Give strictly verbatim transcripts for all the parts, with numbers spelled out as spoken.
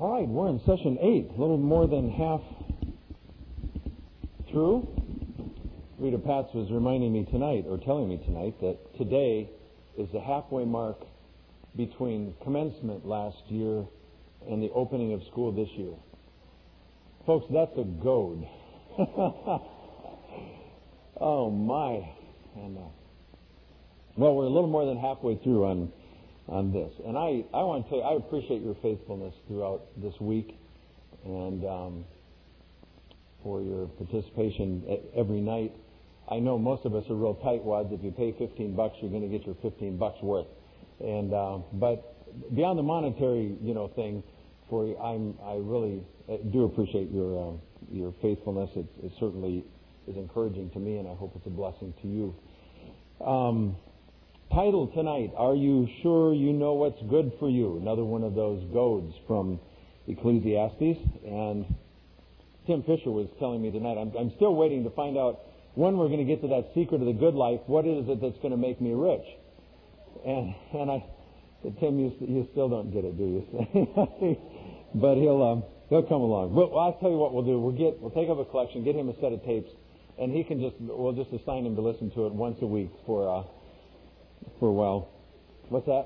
All right, we're in session eight, a little more than half through. Rita Pats was reminding me tonight, or telling me tonight, that today is the halfway mark between commencement last year and the opening of school this year. Folks, that's a goad. Oh, my. And, uh, well, we're a little more than halfway through on on this. And I, I want to tell you, I appreciate your faithfulness throughout this week and um, for your participation every night. I know most of us are real tightwads. If you pay fifteen bucks, you're going to get your fifteen bucks worth. And uh, but beyond the monetary, you know, thing, for you, I'm I really do appreciate your uh, your faithfulness. It, it certainly is encouraging to me, and I hope it's a blessing to you. Um, title tonight: Are you sure you know what's good for you? Another one of those goads from Ecclesiastes. And Tim Fisher was telling me tonight, I'm, I'm still waiting to find out when we're going to get to that secret of the good life. What is it that's going to make me rich? And and I said, Tim, you, you still don't get it, do you? But he'll um, he'll come along. Well, I'll tell you what we'll do. We'll get we'll take up a collection, get him a set of tapes, and he can just we'll just assign him to listen to it once a week for uh, for a while. What's that?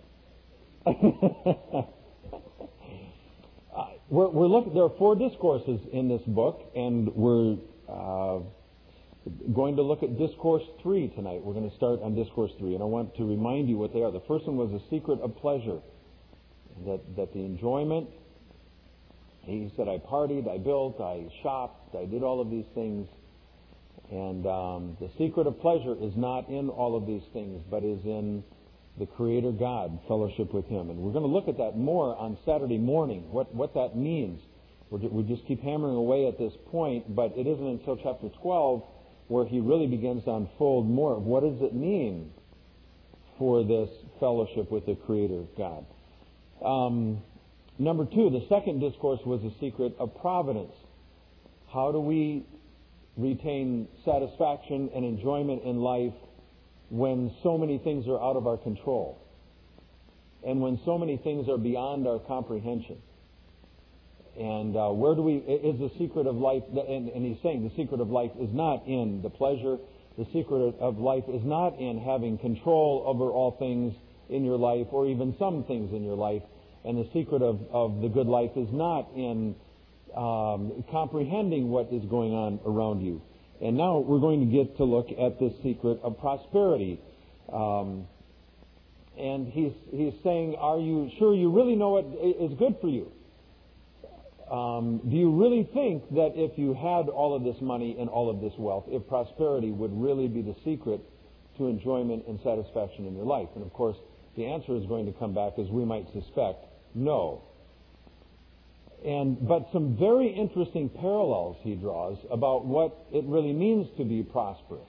uh, we're we're looking. There are four discourses in this book, and we're uh, going to look at Discourse three tonight. We're going to start on Discourse three, and I want to remind you what they are. The first one was the secret of pleasure, that that the enjoyment. He said, I partied, I built, I shopped, I did all of these things. And um, the secret of pleasure is not in all of these things, but is in the Creator God, fellowship with Him. And we're going to look at that more on Saturday morning, what, what that means. We're, we just keep hammering away at this point, but it isn't until chapter twelve where he really begins to unfold more of what does it mean for this fellowship with the Creator God. Um... Number two, the second discourse was the secret of providence. How do we retain satisfaction and enjoyment in life when so many things are out of our control and when so many things are beyond our comprehension? And uh, where do we, is the secret of life, and, and he's saying the secret of life is not in the pleasure. The secret of life is not in having control over all things in your life or even some things in your life. And the secret of, of the good life is not in um, comprehending what is going on around you. And now we're going to get to look at this secret of prosperity. Um, and he's he's saying, are you sure you really know what is good for you? Um, do you really think that if you had all of this money and all of this wealth, if prosperity would really be the secret to enjoyment and satisfaction in your life? And of course, the answer is going to come back, as we might suspect, no. And but some very interesting parallels he draws about what it really means to be prosperous.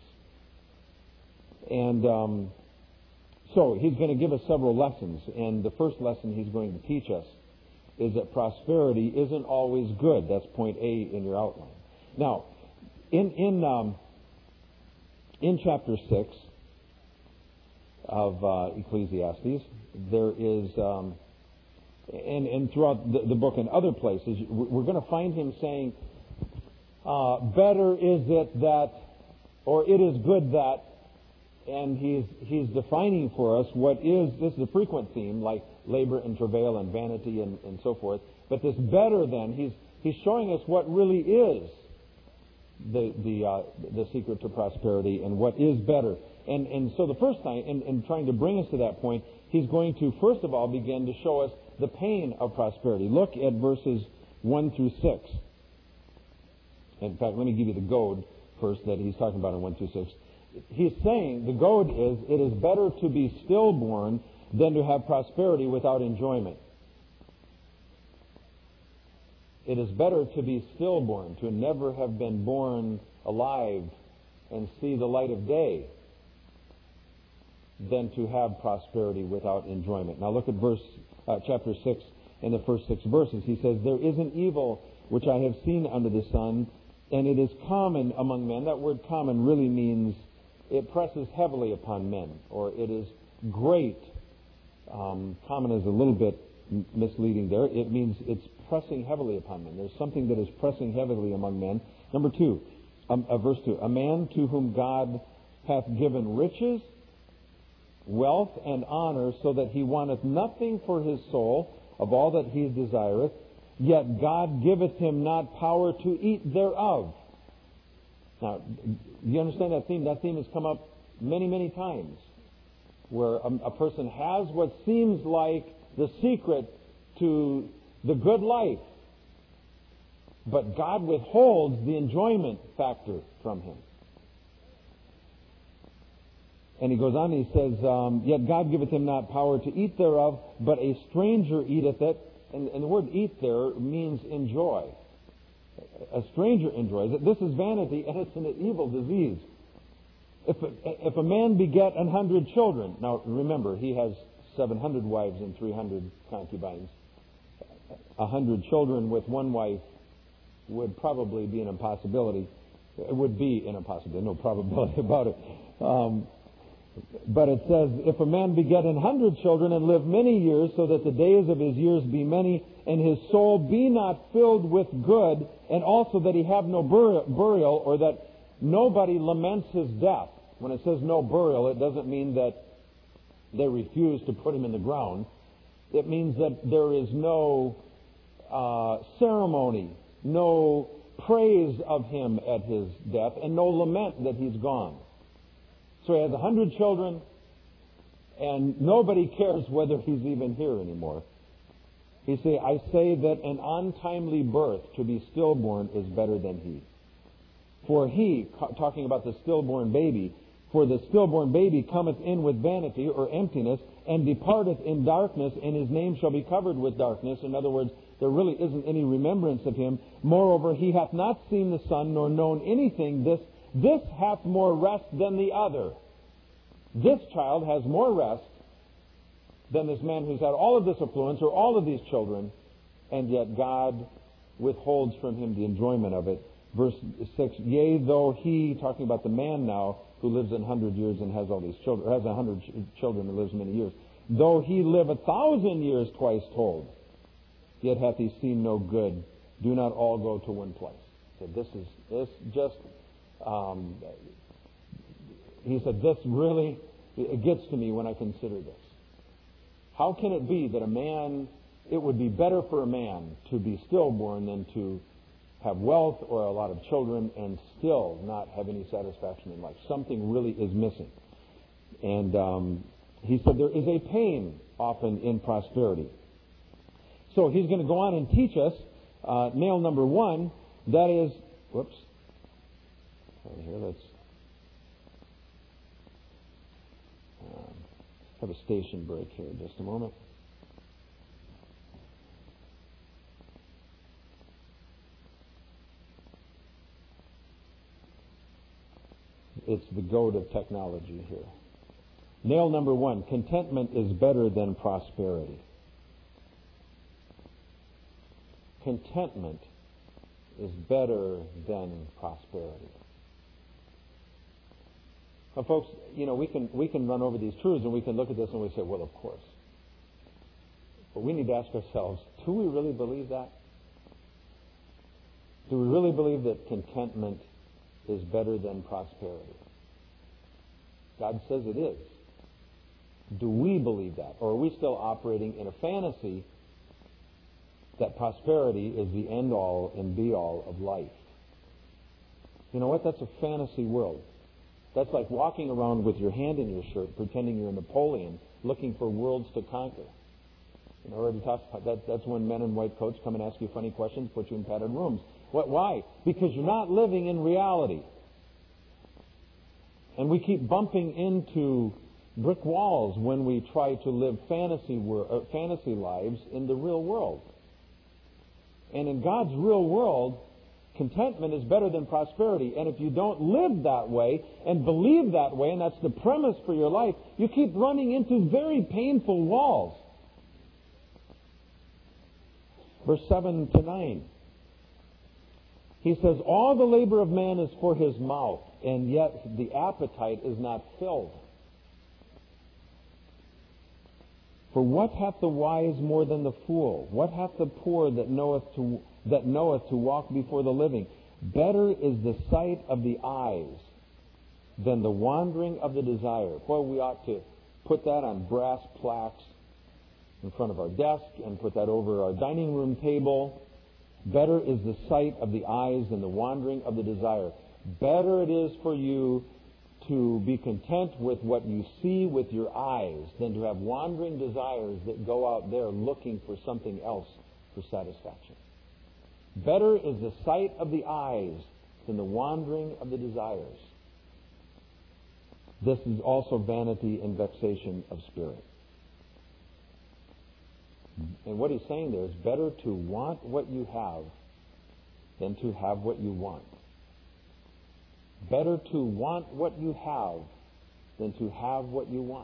And um, so he's going to give us several lessons. And the first lesson he's going to teach us is that prosperity isn't always good. That's point A in your outline. Now, in in um, in chapter six of uh, Ecclesiastes, there is, um, and, and throughout the, the book and other places, we're going to find him saying, uh, better is it that, or it is good that, and he's he's defining for us what is, this is a frequent theme, like labor and travail and vanity and, and so forth, but this better than, he's he's showing us what really is the the uh, the secret to prosperity and what is better. And and so the first time, in, in trying to bring us to that point, he's going to first of all begin to show us the pain of prosperity. Look at verses one through six. In fact, let me give you the goad first that he's talking about in one through six. He's saying the goad is, it is better to be stillborn than to have prosperity without enjoyment. It is better to be stillborn, to never have been born alive and see the light of day, than to have prosperity without enjoyment. Now look at verse uh, chapter six in the first six verses. He says, there is an evil which I have seen under the sun, and it is common among men. That word common really means it presses heavily upon men, or it is great. Um, common is a little bit m- misleading there. It means it's pressing heavily upon men. There's something that is pressing heavily among men. Number two, um, uh, verse two, a man to whom God hath given riches, wealth, and honor, so that he wanteth nothing for his soul of all that he desireth, yet God giveth him not power to eat thereof. Now, you understand that theme? That theme has come up many, many times, where a, a person has what seems like the secret to the good life, but God withholds the enjoyment factor from him. And he goes on and he says, um, yet God giveth him not power to eat thereof, but a stranger eateth it. And, and the word eat there means enjoy. A stranger enjoys it. This is vanity, and it's an evil disease. If a, if a man beget an hundred children, now remember, he has seven hundred wives and three hundred concubines. A hundred children with one wife would probably be an impossibility. It would be an impossibility, no probability about it. Um, But it says, if a man beget an hundred children and live many years, so that the days of his years be many, and his soul be not filled with good, and also that he have no bur- burial, or that nobody laments his death. When it says no burial, it doesn't mean that they refuse to put him in the ground. It means that there is no uh, ceremony, no praise of him at his death, and no lament that he's gone. So he has a hundred children, and nobody cares whether he's even here anymore. He say, I say that an untimely birth to be stillborn is better than he. For he, talking about the stillborn baby, for the stillborn baby cometh in with vanity or emptiness, and departeth in darkness, and his name shall be covered with darkness. In other words, there really isn't any remembrance of him. Moreover, he hath not seen the sun, nor known anything. This This hath more rest than the other. This child has more rest than this man who's had all of this affluence or all of these children, and yet God withholds from him the enjoyment of it. Verse six, yea, though he, talking about the man now, who lives in hundred years and has all these children, or has a hundred ch- children and lives many years, though he live a thousand years twice told, yet hath he seen no good. Do not all go to one place. So this is, this just... Um, he said, this really it gets to me when I consider this. How can it be that a man, it would be better for a man to be stillborn than to have wealth or a lot of children and still not have any satisfaction in life? Something really is missing. And um, he said there is a pain often in prosperity. So he's going to go on and teach us uh, nail number one, that is, whoops, Over here, let's um, have a station break here in just a moment. It's the goat of technology here. Nail number one, contentment is better than prosperity. Contentment is better than prosperity. Now, folks, you know, we can we can run over these truths and we can look at this and we say, well, of course. But we need to ask ourselves, do we really believe that? Do we really believe that contentment is better than prosperity? God says it is. Do we believe that? Or are we still operating in a fantasy that prosperity is the end-all and be-all of life? You know what? That's a fantasy world. That's like walking around with your hand in your shirt, pretending you're Napoleon, looking for worlds to conquer. You know, I already talked about that. That's when men in white coats come and ask you funny questions, put you in padded rooms. What? Why? Because you're not living in reality. And we keep bumping into brick walls when we try to live fantasy wor- uh, fantasy lives in the real world. And in God's real world, contentment is better than prosperity. And if you don't live that way and believe that way, and that's the premise for your life, you keep running into very painful walls. Verse seven to nine. He says, all the labor of man is for his mouth, and yet the appetite is not filled. For what hath the wise more than the fool? What hath the poor that knoweth to that knoweth to walk before the living? Better is the sight of the eyes than the wandering of the desire. Boy, we ought to put that on brass plaques in front of our desk and put that over our dining room table. Better is the sight of the eyes than the wandering of the desire. Better it is for you to be content with what you see with your eyes than to have wandering desires that go out there looking for something else for satisfaction. Better is the sight of the eyes than the wandering of the desires. This is also vanity and vexation of spirit. And what he's saying there is better to want what you have than to have what you want. Better to want what you have than to have what you want.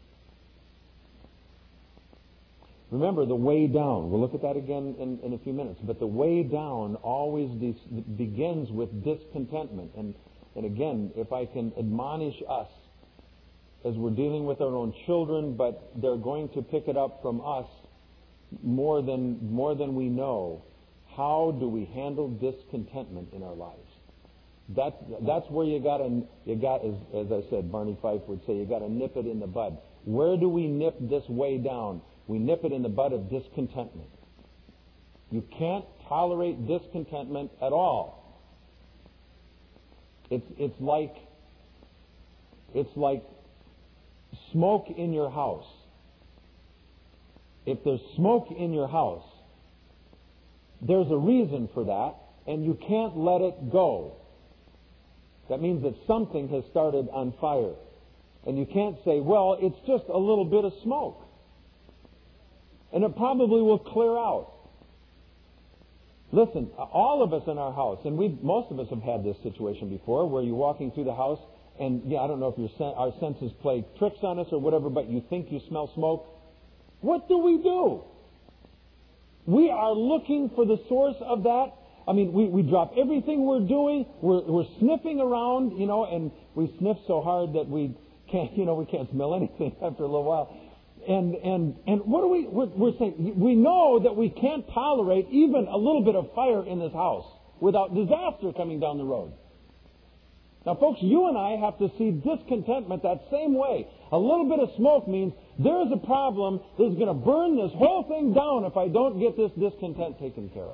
Remember the way down. We'll look at that again in, in a few minutes. But the way down always de- begins with discontentment. And, and again, if I can admonish us as we're dealing with our own children, but they're going to pick it up from us more than more than we know. How do we handle discontentment in our lives? That's that's where you got to you got as as I said, Barney Fife would say, you got to nip it in the bud. Where do we nip this way down? We nip it in the bud of discontentment. You can't tolerate discontentment at all. It's it's like it's like smoke in your house. If there's smoke in your house, there's a reason for that, and you can't let it go. That means that something has started on fire. And you can't say, well, it's just a little bit of smoke. And it probably will clear out. Listen, all of us in our house, and we most of us have had this situation before, where you're walking through the house, and yeah, I don't know if your sen- our senses play tricks on us or whatever, but you think you smell smoke. What do we do? We are looking for the source of that. I mean, we, we drop everything we're doing. We're, we're sniffing around, you know, and we sniff so hard that we can't, you know, we can't smell anything after a little while. And and and what do we? We're, we're saying we know that we can't tolerate even a little bit of fire in this house without disaster coming down the road. Now, folks, you and I have to see discontentment that same way. A little bit of smoke means there's a problem that's going to burn this whole thing down if I don't get this discontent taken care of.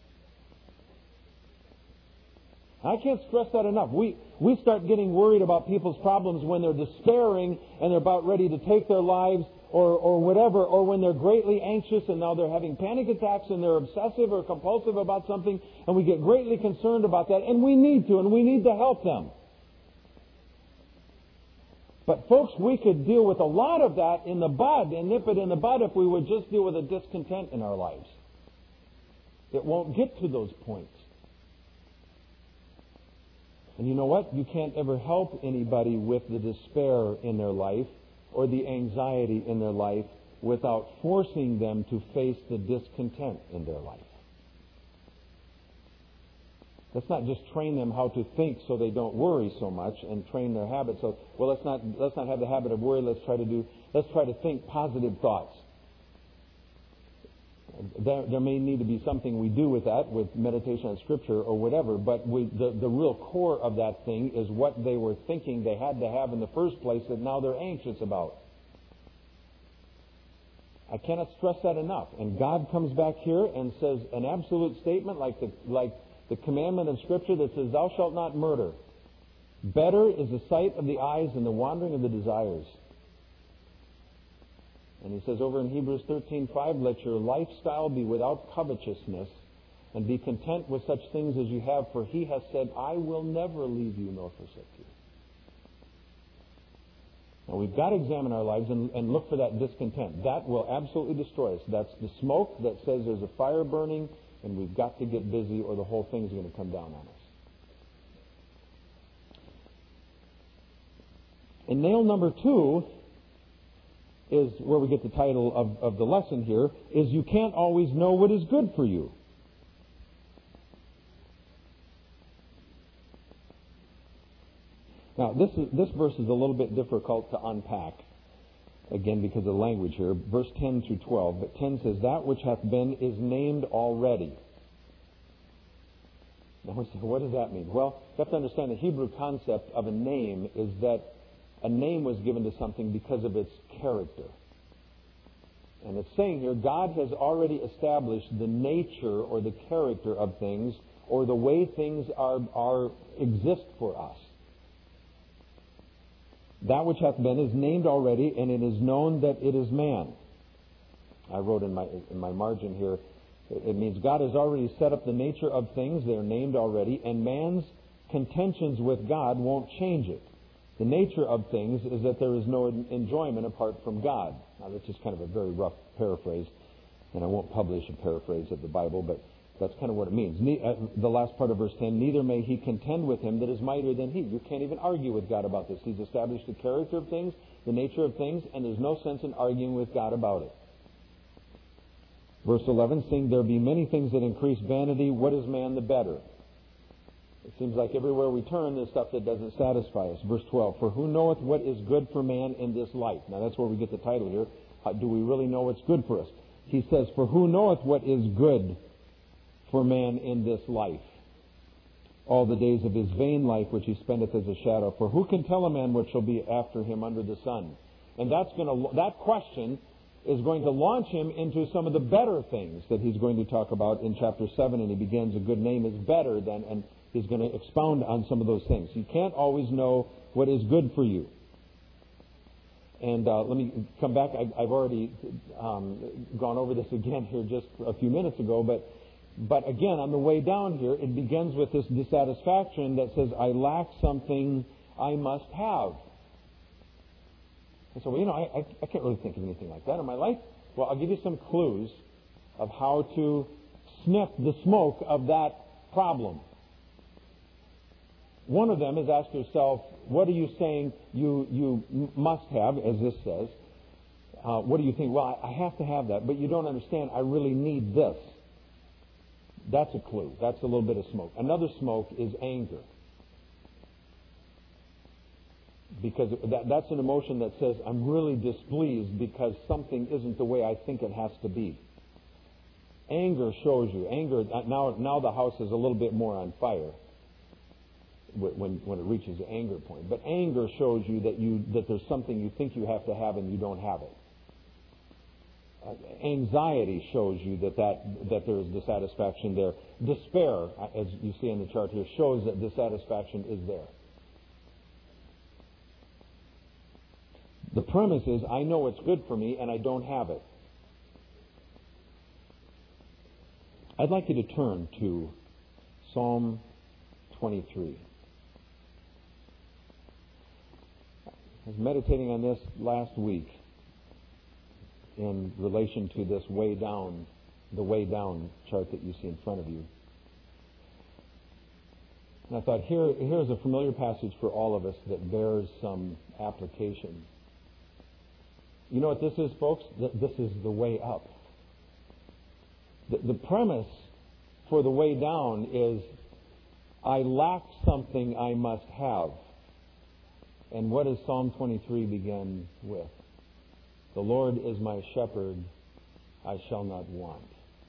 I can't stress that enough. We we start getting worried about people's problems when they're despairing and they're about ready to take their lives or, or whatever, or when they're greatly anxious and now they're having panic attacks and they're obsessive or compulsive about something, and we get greatly concerned about that, and we need to, and we need to help them. But folks, we could deal with a lot of that in the bud and nip it in the bud if we would just deal with the discontent in our lives. It won't get to those points. And you know what? You can't ever help anybody with the despair in their life or the anxiety in their life without forcing them to face the discontent in their life. Let's not just train them how to think so they don't worry so much and train their habits. So, well, let's not let's not have the habit of worry. Let's try to do. Let's try to think positive thoughts. There, there may need to be something we do with that, with meditation on Scripture or whatever, but we, the, the real core of that thing is what they were thinking they had to have in the first place that now they're anxious about. I cannot stress that enough. And God comes back here and says an absolute statement like the, like the commandment of Scripture that says, thou shalt not murder. Better is the sight of the eyes than the wandering of the desires. And he says over in Hebrews thirteen five, let your lifestyle be without covetousness, and be content with such things as you have, for he has said, I will never leave you nor forsake you. Now we've got to examine our lives and, and look for that discontent. That will absolutely destroy us. That's the smoke that says there's a fire burning, and we've got to get busy or the whole thing's going to come down on us. And nail number two is where we get the title of, of the lesson here, is you can't always know what is good for you. Now, this is, this verse is a little bit difficult to unpack. again because of the language here, verse ten through twelve. But ten says, that which hath been is named already. Now we say, what does that mean? Well, you have to understand the Hebrew concept of a name is that a name was given to something because of its character. And it's saying here, God has already established the nature or the character of things, or the way things are, are exist for us. That which hath been is named already, and it is known that it is man. I wrote in my in my margin here, it means God has already set up the nature of things. They're named already, and man's contentions with God won't change it. The nature of things is that there is no enjoyment apart from God. Now, that's just kind of a very rough paraphrase, and I won't publish a paraphrase of the Bible, but that's kind of what it means. The last part of verse ten, neither may he contend with him that is mightier than he. You can't even argue with God about this. He's established the character of things, the nature of things, and there's no sense in arguing with God about it. Verse eleven, seeing there be many things that increase vanity, what is man the better? It seems like everywhere we turn, there's stuff that doesn't satisfy us. Verse twelve, for who knoweth what is good for man in this life? Now that's where we get the title here. How, do we really know what's good for us? He says, for who knoweth what is good for man in this life? All the days of his vain life which he spendeth as a shadow. For who can tell a man what shall be after him under the sun? And that's going to, that question is going to launch him into some of the better things that he's going to talk about in chapter seven, and he begins, a good name is better than, and he's going to expound on some of those things. You can't always know what is good for you. And uh, let me come back. I, I've already um, gone over this again here just a few minutes ago, but but again, on the way down here, it begins with this dissatisfaction that says, I lack something I must have. And so, well, you know, I, I, I can't really think of anything like that in my life. Well, I'll give you some clues of how to sniff the smoke of that problem. One of them is ask yourself, what are you saying you you must have, as this says? Uh, what do you think? Well, I, I have to have that, but you don't understand. I really need this. That's a clue. That's a little bit of smoke. Another smoke is anger. Because that, that's an emotion that says, I'm really displeased because something isn't the way I think it has to be. Anger shows you. Anger, now, now the house is a little bit more on fire when, when it reaches the anger point. But anger shows you that, you that there's something you think you have to have and you don't have it. Uh, anxiety shows you that, that, that there is dissatisfaction there. Despair, as you see in the chart here, shows that dissatisfaction is there. The premise is, I know it's good for me and I don't have it. I'd like you to turn to Psalm twenty-three. I was meditating on this last week in relation to this way down, the way down chart that you see in front of you. And I thought, here, here's a familiar passage for all of us that bears some application. You know what this is, folks? This is the way up. The, the premise for the way down is, I lack something I must have. And what does Psalm twenty-three begin with? The Lord is my shepherd, I shall not want.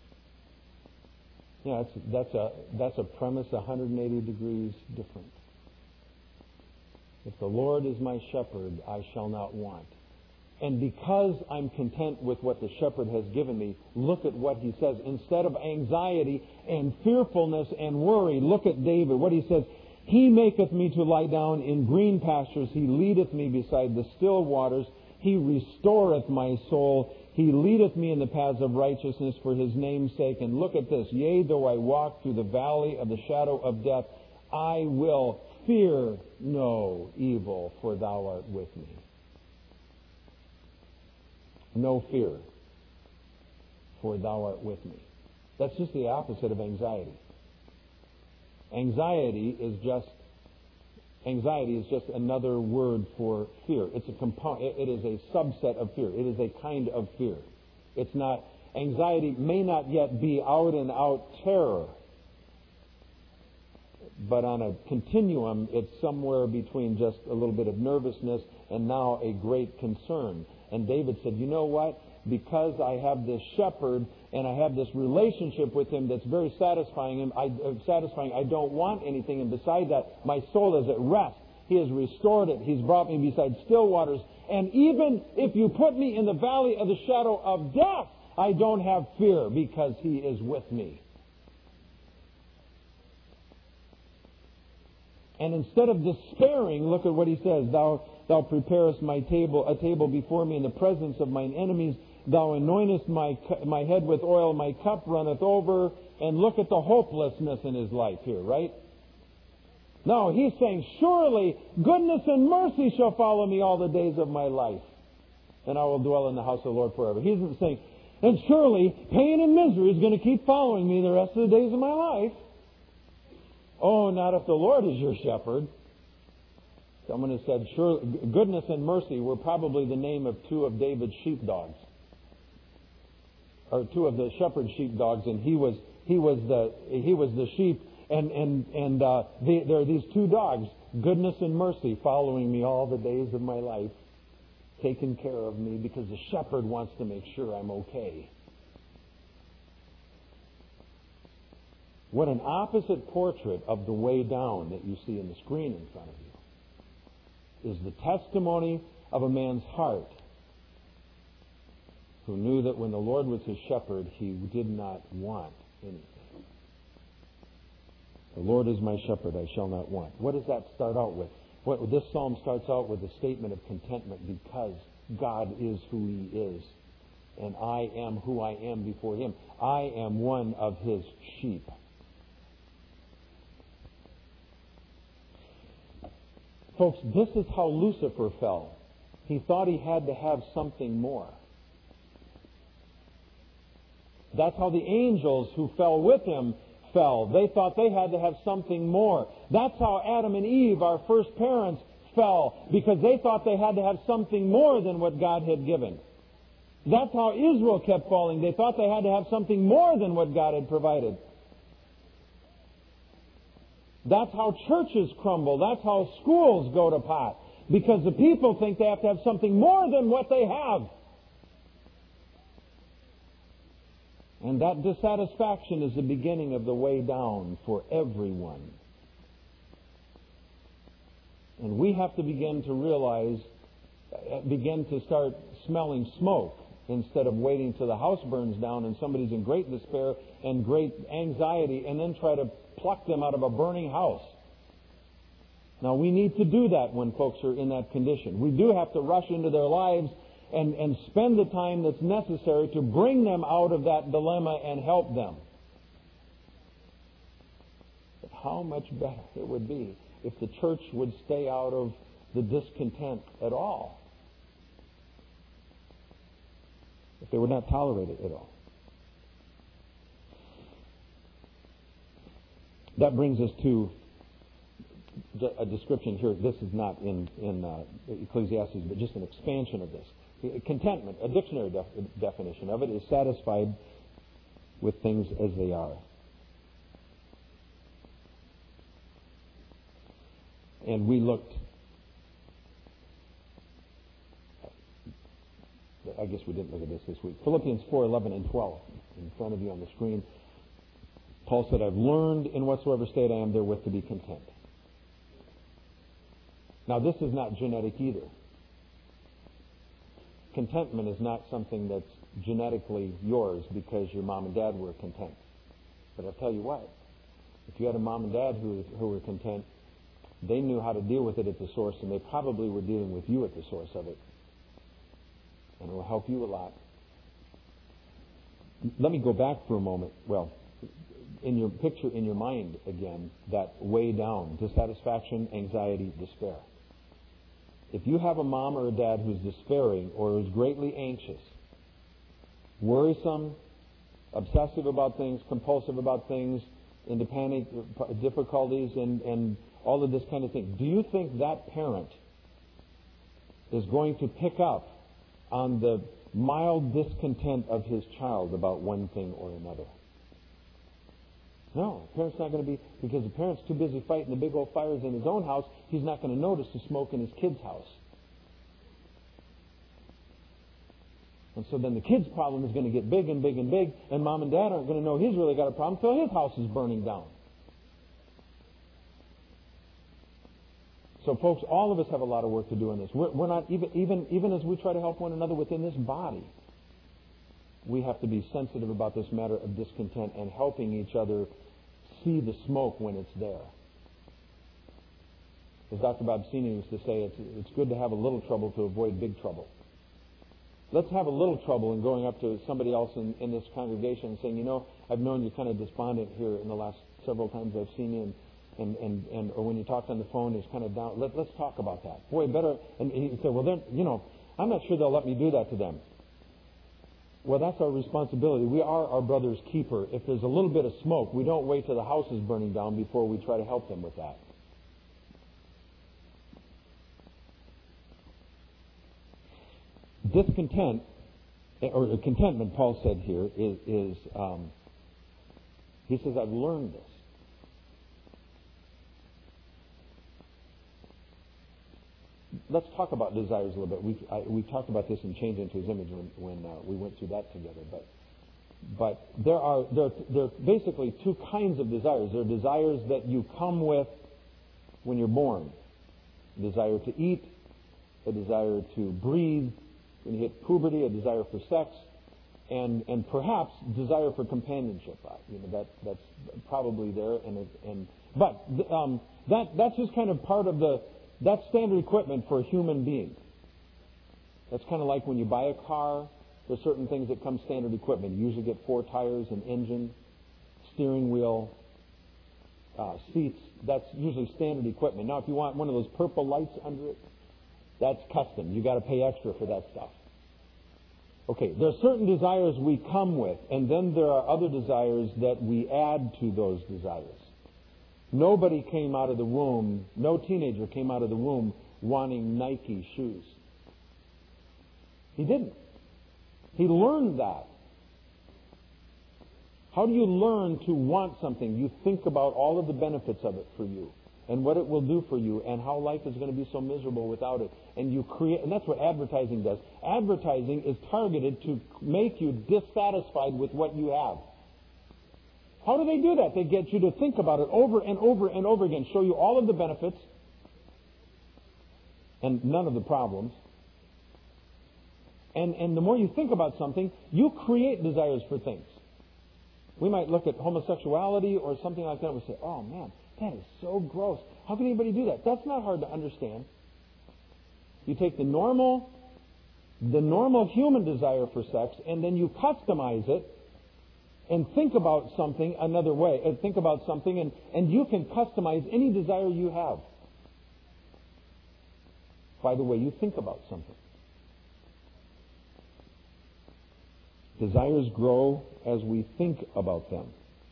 Yeah, that's, that's a that's a premise one hundred eighty degrees different. If the Lord is my shepherd, I shall not want. And because I'm content with what the shepherd has given me, look at what he says. Instead of anxiety and fearfulness and worry, look at David, what he says. He maketh me to lie down in green pastures. He leadeth me beside the still waters. He restoreth my soul. He leadeth me in the paths of righteousness for his name's sake. And look at this. Yea, though I walk through the valley of the shadow of death, I will fear no evil, for thou art with me. No fear, for thou art with me. That's just the opposite of anxiety. Anxiety is just anxiety is just another word for fear. It's a component. It is a subset of fear. It is a kind of fear. It's not anxiety may not yet be out and out terror, but on a continuum, it's somewhere between just a little bit of nervousness and now a great concern. And David said, you know what? Because I have this shepherd and I have this relationship with him that's very satisfying, and I, uh, satisfying, I don't want anything. And beside that, my soul is at rest. He has restored it. He's brought me beside still waters. And even if you put me in the valley of the shadow of death, I don't have fear because He is with me. And instead of despairing, look at what he says. Thou, thou preparest my table, a table before me in the presence of mine enemies. Thou anointest my, my head with oil. My cup runneth over. And look at the hopelessness in his life here, right? No, he's saying, surely goodness and mercy shall follow me all the days of my life, and I will dwell in the house of the Lord forever. He isn't saying, and surely pain and misery is going to keep following me the rest of the days of my life. Oh, not if the Lord is your shepherd. Someone has said, sure, goodness and mercy were probably the name of two of David's sheepdogs, or two of the shepherd sheepdogs, and he was he was the he was the sheep, and and and uh, the, there are these two dogs, goodness and mercy, following me all the days of my life, taking care of me because the shepherd wants to make sure I'm okay. What an opposite portrait of the way down that you see in the screen in front of you is the testimony of a man's heart who knew that when the Lord was his shepherd, he did not want anything. The Lord is my shepherd, I shall not want. What does that start out with? What, this psalm starts out with a statement of contentment because God is who He is. And I am who I am before Him. I am one of His sheep. Folks, this is how Lucifer fell. He thought he had to have something more. That's how the angels who fell with him fell. They thought they had to have something more. That's how Adam and Eve, our first parents, fell, because they thought they had to have something more than what God had given. That's how Israel kept falling. They thought they had to have something more than what God had provided. That's how churches crumble. That's how schools go to pot. Because the people think they have to have something more than what they have. And that dissatisfaction is the beginning of the way down for everyone. And we have to begin to realize, begin to start smelling smoke instead of waiting till the house burns down and somebody's in great despair and great anxiety and then try to pluck them out of a burning house. Now, we need to do that when folks are in that condition. We do have to rush into their lives and, and spend the time that's necessary to bring them out of that dilemma and help them. But how much better it would be if the church would stay out of the discontent at all. If they would not tolerate it at all. That brings us to a description here. This is not in, in uh, Ecclesiastes, but just an expansion of this. Contentment, a dictionary def- definition of it, is satisfied with things as they are. And we looked, I guess we didn't look at this this week. Philippians four, eleven and twelve in front of you on the screen. Paul said, I've learned in whatsoever state I am therewith to be content. Now, this is not genetic either. Contentment is not something that's genetically yours because your mom and dad were content. But I'll tell you what, if you had a mom and dad who, who were content, they knew how to deal with it at the source, and they probably were dealing with you at the source of it. And it will help you a lot. Let me go back for a moment. Well, in your picture, in your mind again, that way down, dissatisfaction, anxiety, despair. If you have a mom or a dad who's despairing or is greatly anxious, worrisome, obsessive about things, compulsive about things, into panic, difficulties, and, and all of this kind of thing, do you think that parent is going to pick up on the mild discontent of his child about one thing or another? No, the parent's not going to be, because the parent's too busy fighting the big old fires in his own house, he's not going to notice the smoke in his kid's house. And so then the kid's problem is going to get big and big and big, and mom and dad aren't going to know he's really got a problem until his house is burning down. So, folks, all of us have a lot of work to do in this. We're, we're not even even even as we try to help one another within this body. We have to be sensitive about this matter of discontent and helping each other see the smoke when it's there. As Doctor Babsini used to say, it's it's good to have a little trouble to avoid big trouble. Let's have a little trouble in going up to somebody else in, in this congregation and saying, you know, I've known you kind of despondent here in the last several times I've seen you, and, and, and, and or when you talked on the phone, it's kind of down. Let, let's talk about that. Boy, better. And he said, well, then, you know, I'm not sure they'll let me do that to them. Well, that's our responsibility. We are our brother's keeper. If there's a little bit of smoke, we don't wait till the house is burning down before we try to help them with that. Discontent, or contentment, Paul said here, is, is um, he says, I've learned this. Let's talk about desires a little bit. We've, I, we've talked about this in Change into His Image when, when uh, we went through that together. But but there are there, there are basically two kinds of desires. There are desires that you come with when you're born. A desire to eat, a desire to breathe, when you hit puberty, a desire for sex, and and perhaps desire for companionship. Uh, you know that that's probably there. And it, and but um, that that's just kind of part of the that's standard equipment for a human being. That's kind of like when you buy a car. There's certain things that come standard equipment. You usually get four tires, an engine, steering wheel, uh, seats. That's usually standard equipment. Now, if you want one of those purple lights under it, that's custom. You got to pay extra for that stuff. Okay, there are certain desires we come with, and then there are other desires that we add to those desires. Nobody came out of the womb, no teenager came out of the womb wanting Nike shoes. He didn't. He learned that. How do you learn to want something? You think about all of the benefits of it for you, and what it will do for you, and how life is going to be so miserable without it. And you create, and that's what advertising does. Advertising is targeted to make you dissatisfied with what you have. How do they do that? They get you to think about it over and over and over again, show you all of the benefits and none of the problems. And and the more you think about something, you create desires for things. We might look at homosexuality or something like that and we say, oh man, that is so gross. How can anybody do that? That's not hard to understand. You take the normal, the normal human desire for sex, and then you customize it and think about something another way. And think about something, and, and you can customize any desire you have by the way you think about something. Desires grow as we think about them.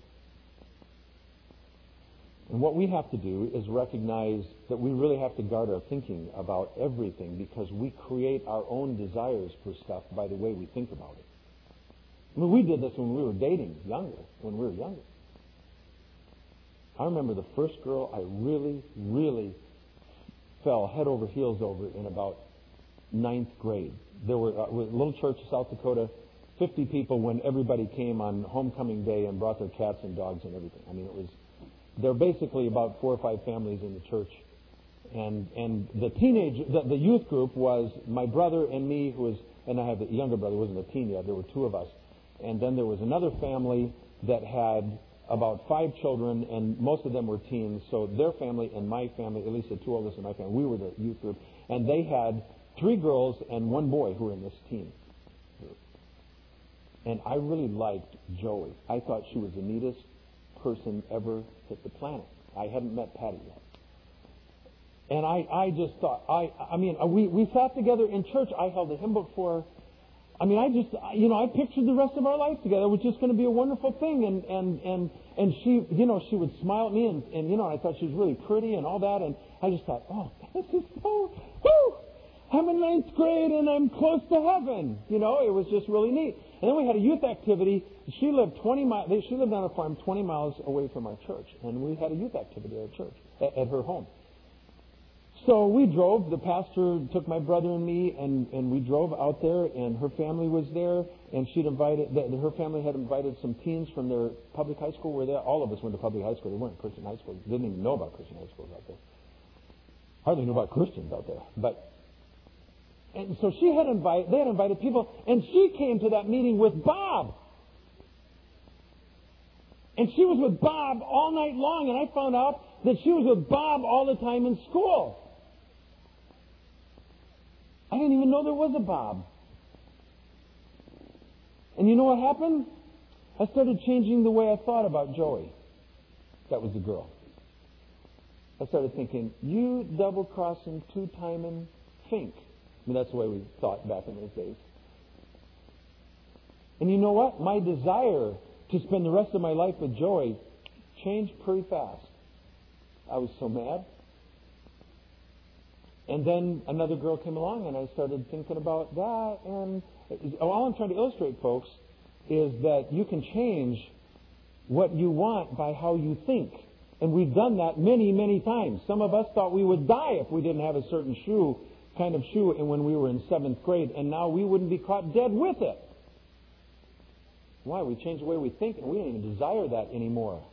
And what we have to do is recognize that we really have to guard our thinking about everything, because we create our own desires for stuff by the way we think about it. I mean, we did this when we were dating younger, when we were younger. I remember the first girl I really, really fell head over heels over in about ninth grade. There were uh, a little church in South Dakota, fifty people when everybody came on homecoming day and brought their cats and dogs and everything. I mean, it was, there were basically about four or five families in the church. And and the teenage, the, the youth group was my brother and me, who was, and I have a younger brother, wasn't a teen yet, there were two of us. And then there was another family that had about five children, and most of them were teens. So their family and my family, at least the two of us in my family, we were the youth group. And they had three girls and one boy who were in this teen group. And I really liked Joey. I thought she was the neatest person ever hit the planet. I hadn't met Patty yet. And I, I just thought, I I mean, we, we sat together in church. I held a hymn book for her. I mean, I just, you know, I pictured the rest of our life together. It was just going to be a wonderful thing. And, and, and, and she, you know, she would smile at me, and, and, you know, I thought she was really pretty and all that. And I just thought, oh, this is so, whoo! I'm in ninth grade and I'm close to heaven. You know, it was just really neat. And then we had a youth activity. She lived twenty miles, she lived on a farm twenty miles away from our church. And we had a youth activity at our church, at, at her home. So we drove. The pastor took my brother and me, and, and we drove out there, and her family was there, and she'd invited, the, her family had invited some teens from their public high school. Were there? All of us went to public high school. They weren't Christian high schools. They didn't even know about Christian high schools out there. Hardly knew about Christians out there. But, and so she had invited, they had invited people, and she came to that meeting with Bob. And she was with Bob all night long, and I found out that she was with Bob all the time in school. I didn't even know there was a Bob. And you know what happened? I started changing the way I thought about Joey. That was the girl. I started thinking, you double-crossing, two-timing fink. I mean, that's the way we thought back in those days. And you know what? My desire to spend the rest of my life with Joey changed pretty fast. I was so mad. And then another girl came along, and I started thinking about that. And all I'm trying to illustrate, folks, is that you can change what you want by how you think. And we've done that many, many times. Some of us thought we would die if we didn't have a certain shoe, kind of shoe, and when we were in seventh grade, and now we wouldn't be caught dead with it. Why? We changed the way we think, and we don't even desire that anymore.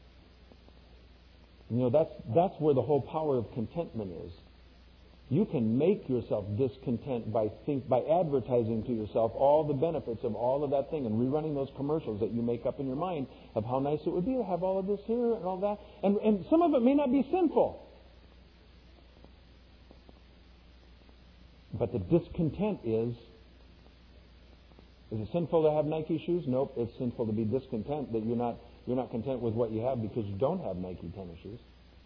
You know, that's that's where the whole power of contentment is. You can make yourself discontent by think by advertising to yourself all the benefits of all of that thing and rerunning those commercials that you make up in your mind of how nice it would be to have all of this here and all that. And, and some of it may not be sinful. But the discontent is, is it sinful to have Nike shoes? Nope. It's sinful to be discontent that you're not you're not content with what you have because you don't have Nike tennis shoes.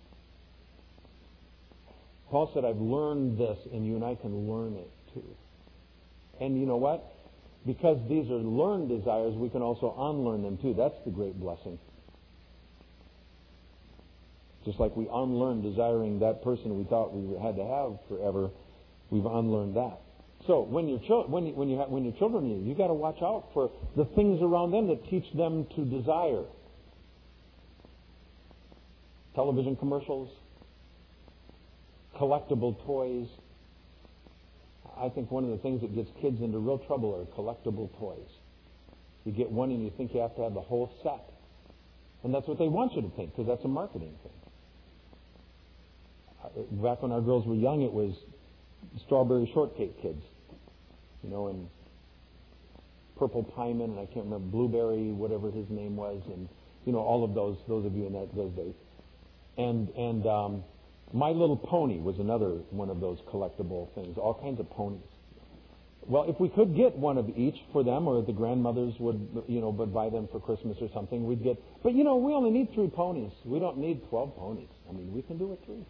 Paul said, I've learned this, and you and I can learn it too. And you know what? Because these are learned desires, we can also unlearn them too. That's the great blessing. Just like we unlearned desiring that person we thought we had to have forever, we've unlearned that. So when your chil- when you, when you have, when your children are you, you got to watch out for the things around them that teach them to desire. Television commercials, collectible toys. I think one of the things that gets kids into real trouble are collectible toys. You get one and you think you have to have the whole set. And that's what they want you to think, because that's a marketing thing. Back when our girls were young, it was strawberry shortcake kids. You know, and Purple Pieman, and I can't remember, Blueberry, whatever his name was, and, you know, all of those, those of you in that, those days. And, and, um, My Little Pony was another one of those collectible things, all kinds of ponies. Well, if we could get one of each for them, or the grandmothers would, you know, would buy them for Christmas or something, we'd get, but you know, we only need three ponies. We don't need twelve ponies. I mean, we can do it three.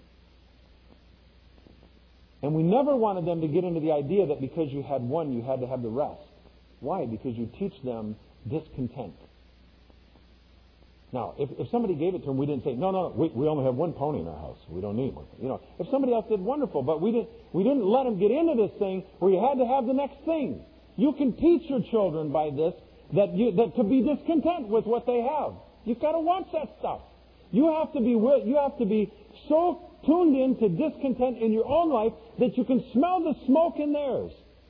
And we never wanted them to get into the idea that because you had one, you had to have the rest. Why? Because you teach them discontent. Now, if, if somebody gave it to them, we didn't say, no, no, no, we, we only have one pony in our house. We don't need one. You know, if somebody else did, wonderful, but we didn't, we didn't let them get into this thing where you had to have the next thing. You can teach your children by this that you, that to be discontent with what they have. You've got to watch that stuff. You have to be, you have to be so tuned in to discontent in your own life that you can smell the smoke in theirs.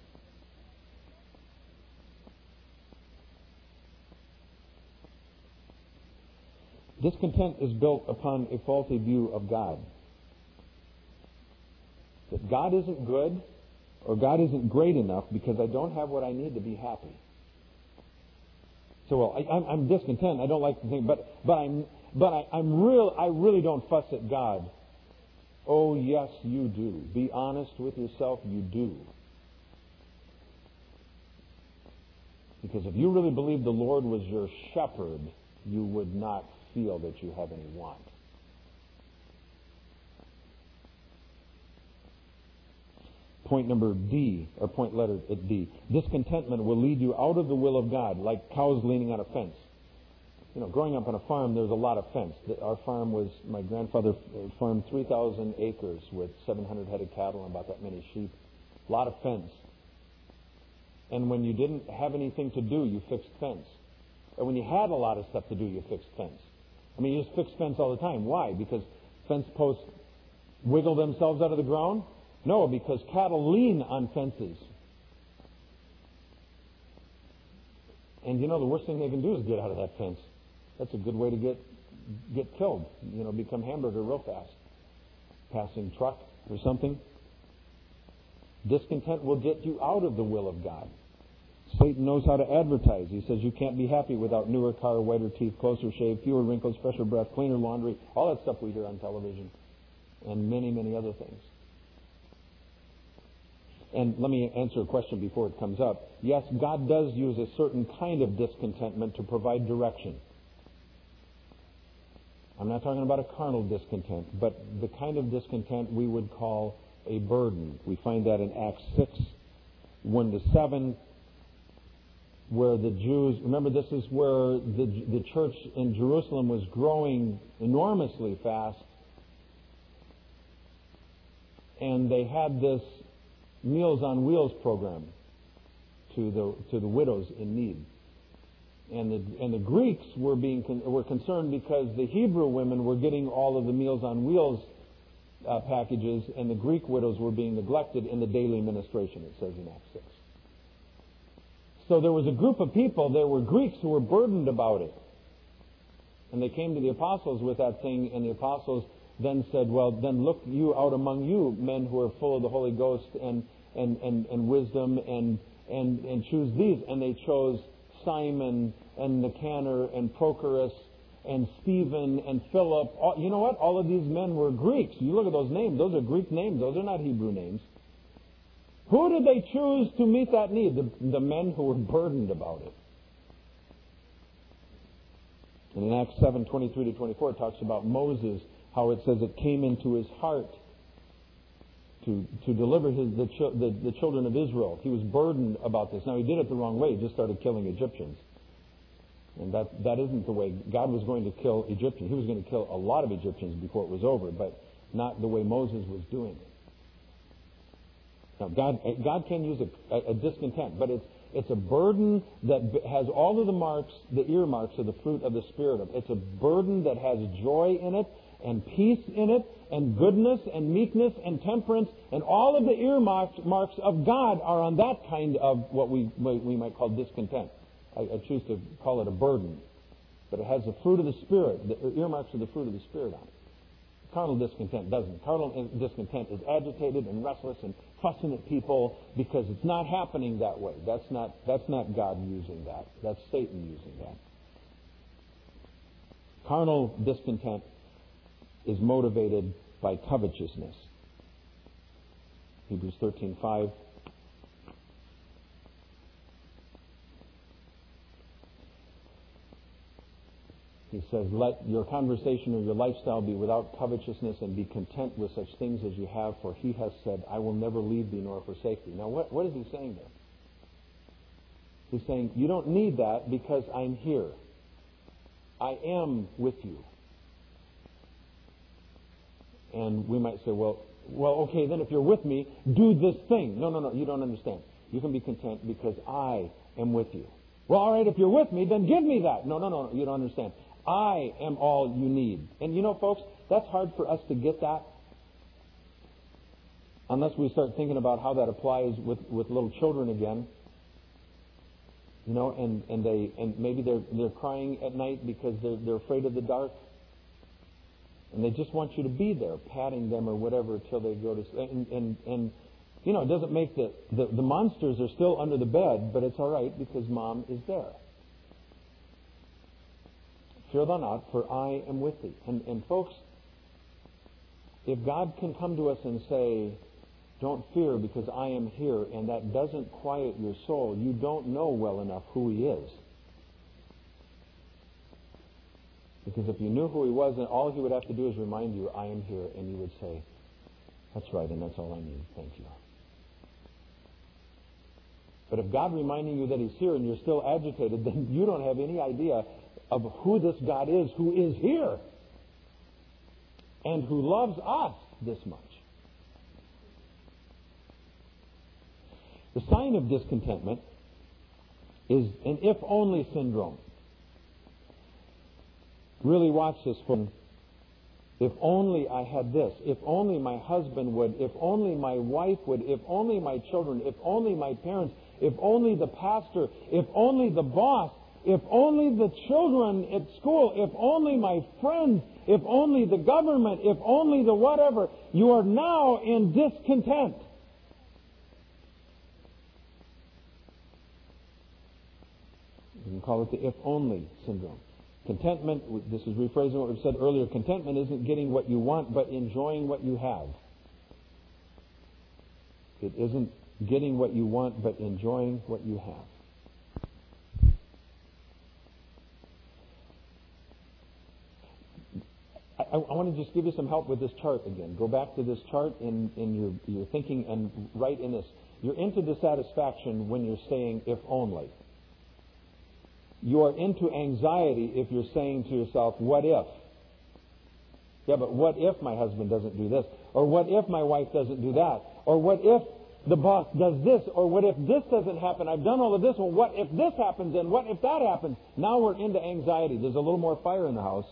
Discontent is built upon a faulty view of God. That God isn't good or God isn't great enough because I don't have what I need to be happy. So, well, I, I'm, I'm discontent. I don't like the thing, but but I'm but I, I'm real. I really don't fuss at God. Oh yes, you do. Be honest with yourself. You do. Because if you really believed the Lord was your shepherd, you would not feel that you have any want. Point number D, or point letter D. Discontentment will lead you out of the will of God, like cows leaning on a fence. You know, growing up on a farm, there was a lot of fence. Our farm was, my grandfather farmed three thousand acres with seven hundred head of cattle and about that many sheep. A lot of fence. And when you didn't have anything to do, you fixed fence. And when you had a lot of stuff to do, you fixed fence. I mean, you just fix fence all the time. Why? Because fence posts wiggle themselves out of the ground? No, because cattle lean on fences. And you know, the worst thing they can do is get out of that fence. That's a good way to get get killed. You know, become hamburger real fast. Passing truck or something. Discontent will get you out of the will of God. Satan knows how to advertise. He says you can't be happy without newer car, whiter teeth, closer shave, fewer wrinkles, fresher breath, cleaner laundry, all that stuff we hear on television, and many, many other things. And let me answer a question before it comes up. Yes, God does use a certain kind of discontentment to provide direction. I'm not talking about a carnal discontent, but the kind of discontent we would call a burden. We find that in Acts six, one to seven, where the Jews, remember this is where the, the church in Jerusalem was growing enormously fast, and they had this Meals on Wheels program to the to the widows in need, and the and the Greeks were being were concerned because the Hebrew women were getting all of the Meals on Wheels uh, packages, and the Greek widows were being neglected in the daily ministration. It says in Acts six. So there was a group of people. There were Greeks who were burdened about it, and they came to the apostles with that thing, and the apostles then said, well, then look you out among you, men who are full of the Holy Ghost and and, and, and wisdom, and, and and choose these. And they chose Simon and Nicanor and Prochorus and Stephen and Philip. All, you know what? All of these men were Greeks. You look at those names. Those are Greek names. Those are not Hebrew names. Who did they choose to meet that need? The, the men who were burdened about it. And in Acts seven, twenty-three to twenty-four, it talks about Moses, how it says it came into his heart to to deliver his the, the, the children of Israel. He was burdened about this. Now, he did it the wrong way. He just started killing Egyptians. And that, that isn't the way. God was going to kill Egyptians. He was going to kill a lot of Egyptians before it was over, but not the way Moses was doing it. Now, God, God can use a, a, a discontent, but it's it's a burden that has all of the marks, the earmarks of the fruit of the Spirit. It's a burden that has joy in it, and peace in it, and goodness, and meekness, and temperance, and all of the earmarks marks of God are on that kind of what we we might call discontent. I, I choose to call it a burden, but it has the fruit of the Spirit, the earmarks of the fruit of the Spirit on it. Carnal discontent doesn't. Carnal discontent is agitated and restless and fussing at people because it's not happening that way. That's not that's not God using that. That's Satan using that. Carnal discontent is motivated by covetousness. Hebrews thirteen five. He says, let your conversation or your lifestyle be without covetousness, and be content with such things as you have, for he has said, I will never leave thee nor forsake thee. Now, what, what is he saying there? He's saying, you don't need that because I'm here. I am with you. And we might say, well, well, okay, then if you're with me, do this thing. No, no, no, you don't understand. You can be content because I am with you. Well, all right, if you're with me, then give me that. No, no, no, you don't understand. I am all you need. And you know, folks, that's hard for us to get that unless we start thinking about how that applies with, with little children again. You know, and, and they and maybe they're they're crying at night because they're they're afraid of the dark. And they just want you to be there, patting them or whatever till they go to sleep. And, and, and you know, it doesn't make the, the, the monsters are still under the bed, but it's all right because Mom is there. Fear thou not, for I am with thee. And, and folks, if God can come to us and say, don't fear because I am here, and that doesn't quiet your soul, you don't know well enough who He is. Because if you knew who He was, then all He would have to do is remind you, I am here, and you would say, that's right, and that's all I need. Thank you. But if God reminding you that He's here and you're still agitated, then you don't have any idea of who this God is who is here and who loves us this much. The sign of discontentment is an if-only syndrome. Really watch this. From If only I had this. If only my husband would. If only my wife would. If only my children. If only my parents. If only the pastor. If only the boss. If only the children at school. If only my friends. If only the government. If only the whatever. You are now in discontent. You can call it the if only syndrome. Contentment, this is rephrasing what we said earlier, contentment isn't getting what you want, but enjoying what you have. It isn't getting what you want, but enjoying what you have. I, I want to just give you some help with this chart again. Go back to this chart in, in your, your thinking and write in this. You're into dissatisfaction when you're saying if only. You are into anxiety if you're saying to yourself, what if? Yeah, but what if my husband doesn't do this? Or what if my wife doesn't do that? Or what if the boss does this? Or what if this doesn't happen? I've done all of this. Well, what if this happens? And what if that happens? Now we're into anxiety. There's a little more fire in the house.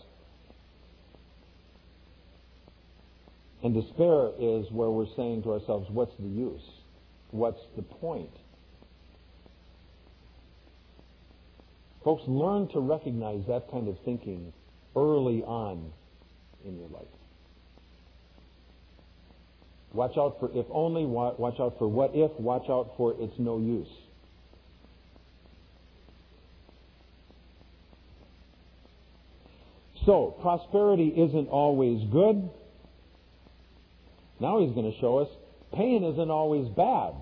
And despair is where we're saying to ourselves, what's the use? What's the point? Folks, learn to recognize that kind of thinking early on in your life. Watch out for if only, watch out for what if, watch out for it's no use. So, prosperity isn't always good. Now he's going to show us pain isn't always bad.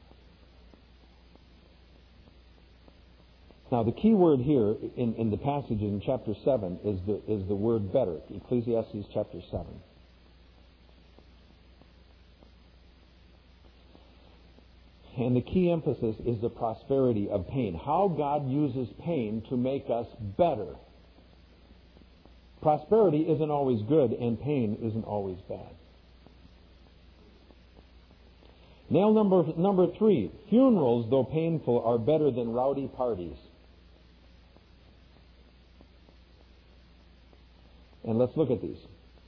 Now, the key word here in, in the passage in chapter seven is the, is the word better. Ecclesiastes chapter seven. And the key emphasis is the prosperity of pain. How God uses pain to make us better. Prosperity isn't always good, and pain isn't always bad. Nail number, number three. Funerals, though painful, are better than rowdy parties. And let's look at these.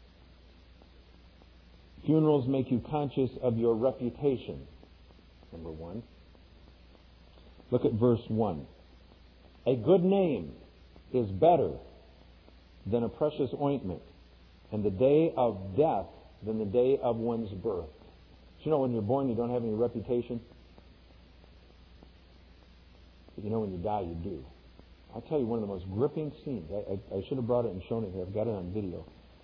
Funerals make you conscious of your reputation. Number one. Look at verse one. A good name is better than a precious ointment, and the day of death than the day of one's birth. Do you know when you're born you don't have any reputation? But you know when you die you do. I'll tell you one of the most gripping scenes. I, I, I should have brought it and shown it here. I've got it on video.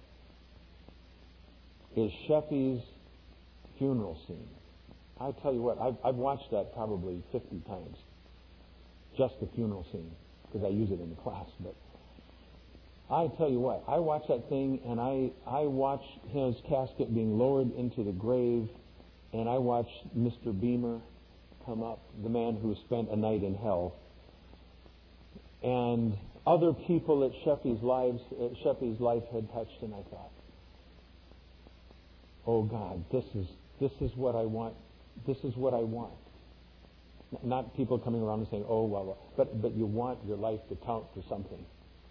Is Sheffy's funeral scene. I tell you what, I've, I've watched that probably fifty times. Just the funeral scene, because I use it in the class. But I tell you what, I watch that thing, and I I watch his casket being lowered into the grave, and I watch Mister Beamer come up, the man who spent a night in hell. And other people that Sheffy's lives, uh, Sheffy's life had touched, and I thought, "Oh God, this is this is what I want. This is what I want." Not people coming around and saying, "Oh well," but but you want your life to count for something.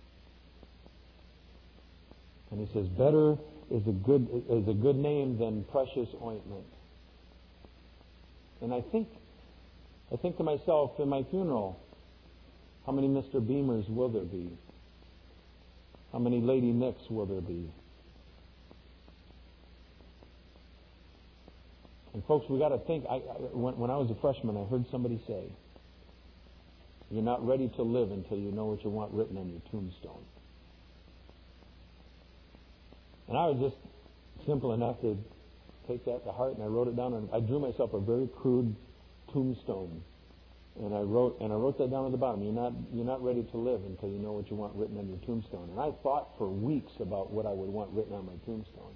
And he says, "Better is a good is a good name than precious ointment." And I think, I think to myself, in my funeral, how many Mister Beamers will there be? How many Lady Nicks will there be? And folks, we got to think. I, I, when, when I was a freshman, I heard somebody say, "You're not ready to live until you know what you want written on your tombstone." And I was just simple enough to take that to heart, and I wrote it down. And I drew myself a very crude tombstone. And I wrote, and I wrote that down at the bottom. You're not, you're not ready to live until you know what you want written on your tombstone. And I thought for weeks about what I would want written on my tombstone.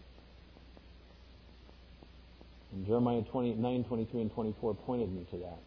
And Jeremiah twenty-nine, twenty-three, and twenty-four pointed me to that.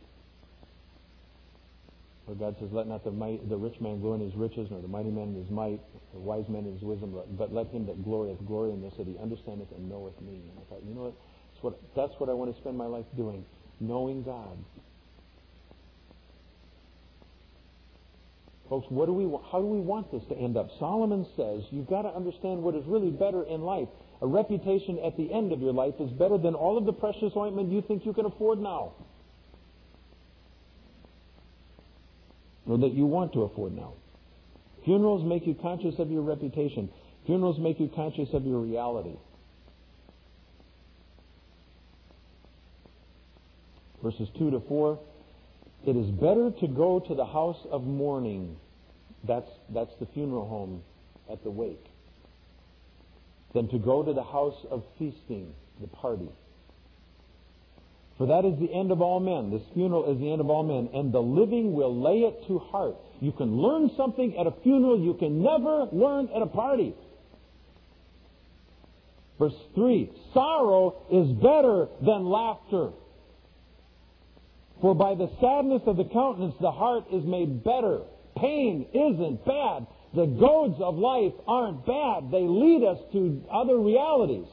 Where God says, "Let not the might, the rich man glory in his riches, nor the mighty man in his might, the wise man in his wisdom, but let him that glorieth glory in this, that he understandeth and knoweth me." And I thought, you know what? That's what, that's what I want to spend my life doing, knowing God. Folks, what do we wa- how do we want this to end up? Solomon says you've got to understand what is really better in life. A reputation at the end of your life is better than all of the precious ointment you think you can afford now, or that you want to afford now. Funerals make you conscious of your reputation. Funerals make you conscious of your reality. Verses two to four, it is better to go to the house of mourning, that's, that's the funeral home at the wake, than to go to the house of feasting, the party. For that is the end of all men. This funeral is the end of all men, and the living will lay it to heart. You can learn something at a funeral you can never learn at a party. Verse three, sorrow is better than laughter. For by the sadness of the countenance the heart is made better. Pain isn't bad. The goads of life aren't bad. They lead us to other realities.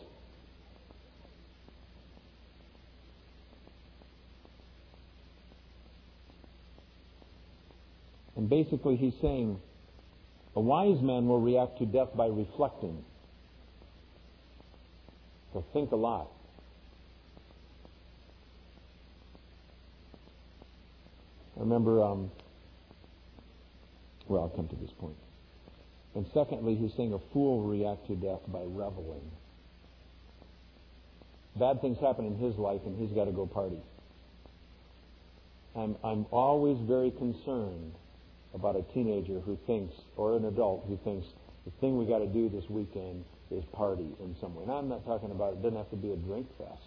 And basically he's saying a wise man will react to death by reflecting. He'll think a lot. I remember, um, well, I'll come to this point. And secondly, he's saying a fool will react to death by reveling. Bad things happen in his life and he's got to go party. I'm, I'm always very concerned about a teenager who thinks, or an adult who thinks, the thing we got to do this weekend is party in some way. Now, I'm not talking about, it doesn't have to be a drink fest.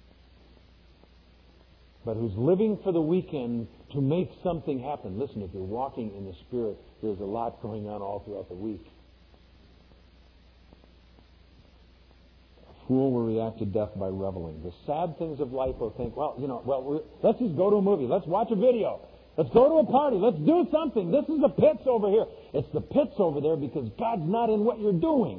But who's living for the weekend to make something happen. Listen, if you're walking in the Spirit, there's a lot going on all throughout the week. A fool will react to death by reveling. The sad things of life will think, well, you know, well, we're, let's just go to a movie. Let's watch a video. Let's go to a party. Let's do something. This is the pits over here. It's the pits over there because God's not in what you're doing.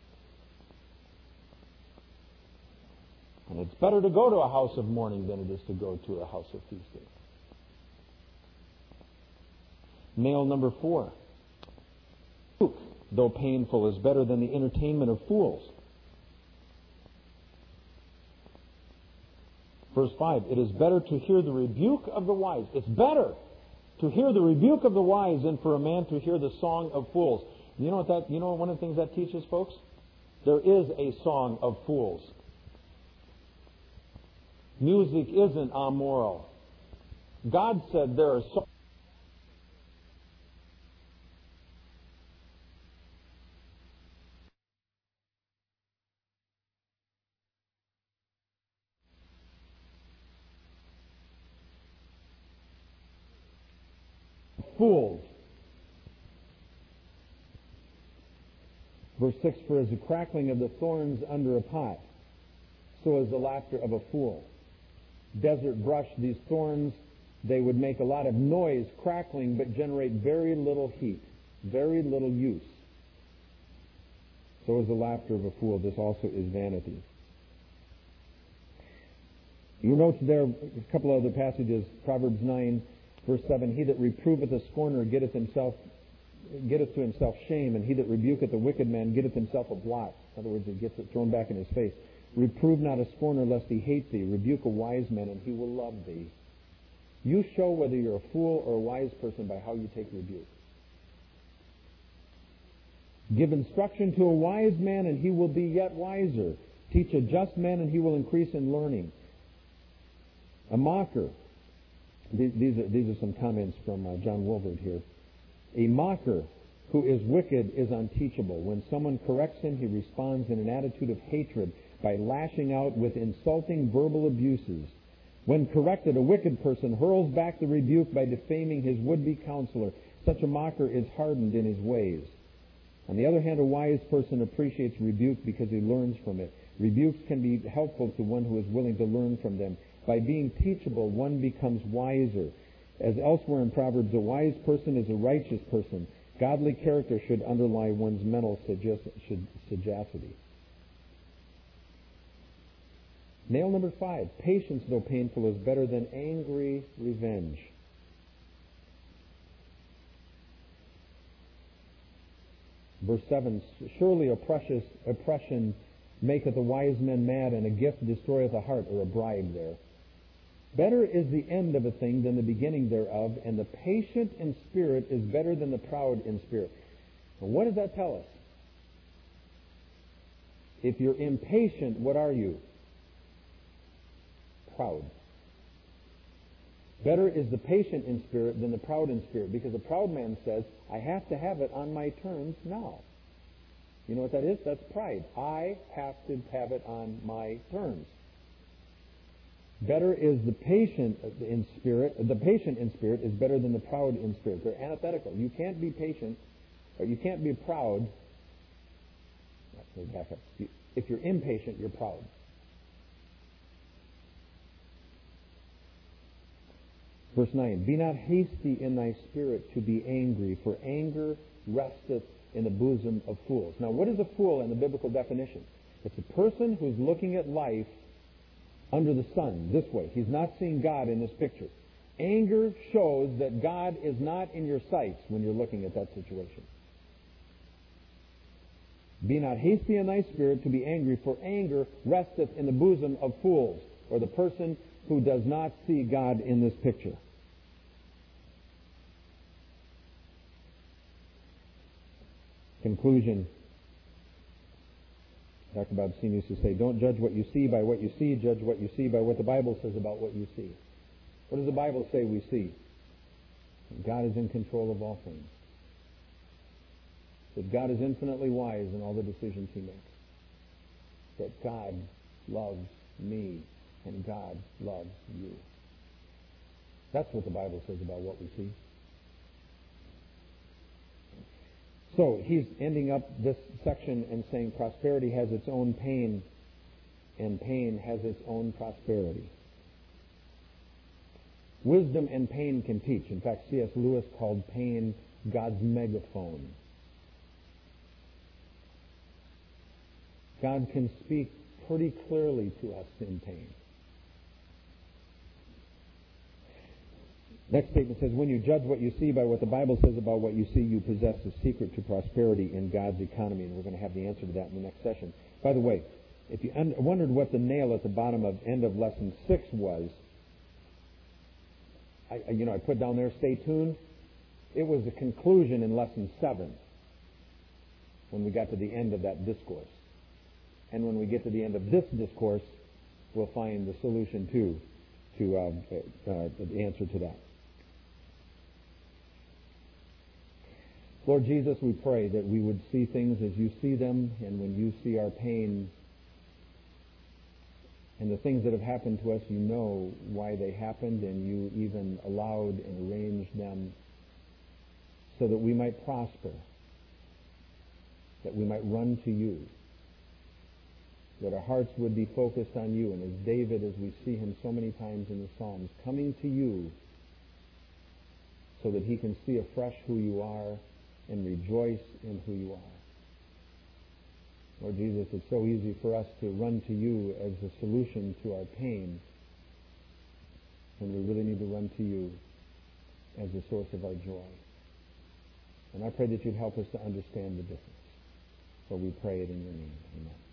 And it's better to go to a house of mourning than it is to go to a house of feasting. Nail number four. Rebuke, though painful, is better than the entertainment of fools. Verse five, it is better to hear the rebuke of the wise. It's better to hear the rebuke of the wise than for a man to hear the song of fools. You know what that, you know one of the things that teaches, folks? There is a song of fools. Music isn't amoral. God said there are so fools. Verse six, for as the crackling of the thorns under a pot, so is the laughter of a fool. Desert brush, these thorns, they would make a lot of noise, crackling, but generate very little heat, very little use. So is the laughter of a fool. This also is vanity. You note there a couple other passages, Proverbs nine, verse seven, he that reproveth a scorner getteth himself, getteth to himself shame, and he that rebuketh a wicked man getteth himself a blot. In other words, he gets it thrown back in his face. Reprove not a scorner lest he hate thee. Rebuke a wise man and he will love thee. You show whether you're a fool or a wise person by how you take rebuke. Give instruction to a wise man and he will be yet wiser. Teach a just man and he will increase in learning. A mocker. These are, these are some comments from uh, John Wilvard here. A mocker who is wicked is unteachable. When someone corrects him, he responds in an attitude of hatred by lashing out with insulting verbal abuses. When corrected, a wicked person hurls back the rebuke by defaming his would-be counselor. Such a mocker is hardened in his ways. On the other hand, a wise person appreciates rebuke because he learns from it. Rebukes can be helpful to one who is willing to learn from them. By being teachable, one becomes wiser. As elsewhere in Proverbs, a wise person is a righteous person. Godly character should underlie one's mental sagacity. Nail number five, patience, though painful, is better than angry revenge. Verse seven, surely oppression, oppression maketh the wise men mad, and a gift destroyeth the heart, or a bribe there. Better is the end of a thing than the beginning thereof, and the patient in spirit is better than the proud in spirit. Now, what does that tell us? If you're impatient, what are you? Proud. Better is the patient in spirit than the proud in spirit, because the proud man says, I have to have it on my terms now. You know what that is? That's pride. I have to have it on my terms. Better is the patient in spirit, the patient in spirit is better than the proud in spirit. They're antithetical. You can't be patient, or you can't be proud. Back up. If you're impatient, you're proud. Verse nine, be not hasty in thy spirit to be angry, for anger resteth in the bosom of fools. Now, what is a fool in the biblical definition? It's a person who's looking at life under the sun this way. He's not seeing God in this picture. Anger shows that God is not in your sights when you're looking at that situation. Be not hasty in thy spirit to be angry, for anger resteth in the bosom of fools, or the person who does not see God in this picture. Conclusion. Doctor Bob Steen used to say, don't judge what you see by what you see, judge what you see by what the Bible says about what you see. What does the Bible say we see? God is in control of all things. That God is infinitely wise in all the decisions He makes. That God loves me and God loves you. That's what the Bible says about what we see. So he's ending up this section and saying prosperity has its own pain and pain has its own prosperity. Wisdom and pain can teach. In fact, C S Lewis called pain God's megaphone. God can speak pretty clearly to us in pain. Next statement says, when you judge what you see by what the Bible says about what you see, you possess the secret to prosperity in God's economy. And we're going to have the answer to that in the next session. By the way, if you un- wondered what the nail at the bottom of end of lesson six was, I, you know, I put down there, stay tuned. It was the conclusion in lesson seven when we got to the end of that discourse. And when we get to the end of this discourse, we'll find the solution to, to uh, uh, the answer to that. Lord Jesus, we pray that we would see things as you see them, and when you see our pain and the things that have happened to us, you know why they happened, and you even allowed and arranged them so that we might prosper, that we might run to you, that our hearts would be focused on you, and as David, as we see him so many times in the Psalms, coming to you so that he can see afresh who you are and rejoice in who you are. Lord Jesus, it's so easy for us to run to you as a solution to our pain, when we really need to run to you as the source of our joy. And I pray that you'd help us to understand the difference. So we pray it in your name. Amen.